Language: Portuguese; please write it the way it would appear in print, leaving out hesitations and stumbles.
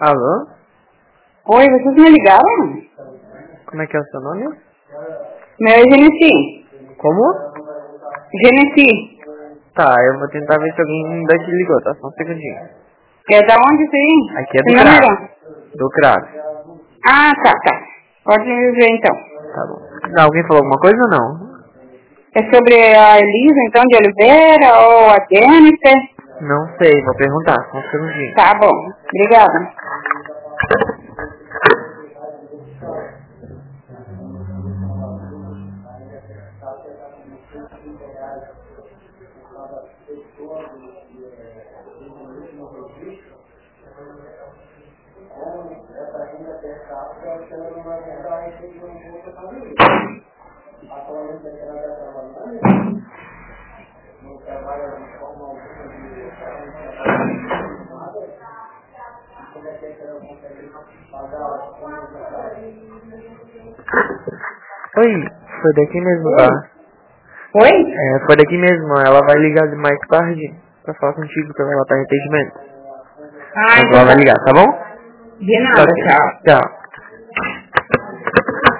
Alô? Oi, vocês me ligaram? Como é que é o seu nome? Meu é Genesi. Como? Genesi. Tá, eu vou tentar ver se alguém daqui ligou, tá? Só um segundinho. É da onde isso aí? Aqui é Que do número? CRAS. Do CRAS. Ah, tá. Pode me ver então. Tá bom. Alguém falou alguma coisa ou não? É sobre a Elisa, então, de Oliveira ou a Jennifer? Não sei, vou perguntar, só um segundinho. Tá bom, obrigada. Oi, foi daqui mesmo, tá? Oi? Foi daqui mesmo, ela vai ligar de mais tarde pra falar contigo, pra ela estar em atendimento. Ah, Mas então ela vai tá. ligar, tá bom? De nada, Ok. tchau. Tchau.